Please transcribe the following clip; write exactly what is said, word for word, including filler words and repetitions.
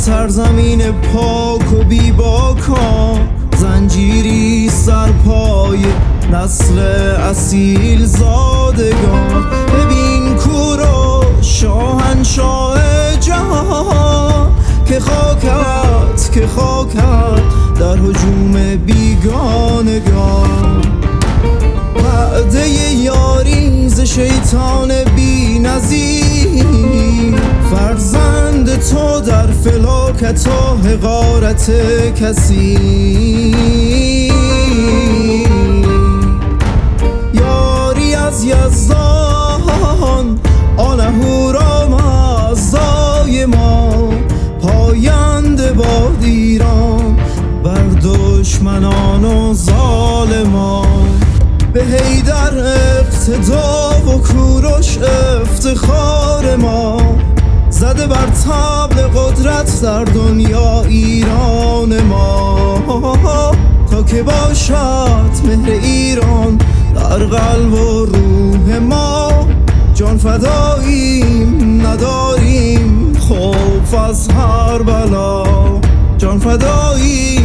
سرزمین پاک و بی باکان زنجیری سر پای نسل اصیل زادگان. ببین کورو شاهنشاه جهان که خاکت که خاکت در هجوم بیگانگان. وعده یاری ز شیطان بی نظیر فرزند تو در فلاکت و حقارت کسی. یاری از یزدان آن اهورامزدای ما پاینده باد ایران بر دشمنان و ظالمان. به حیدر اقتدا و کوروش افتخار ما زده بر طبل قدرت در دنیا ایران ما. تا که باشد مهر ایران در قلب و روح ما جان فداییم نداریم خوف از هر بلا. جان فداییم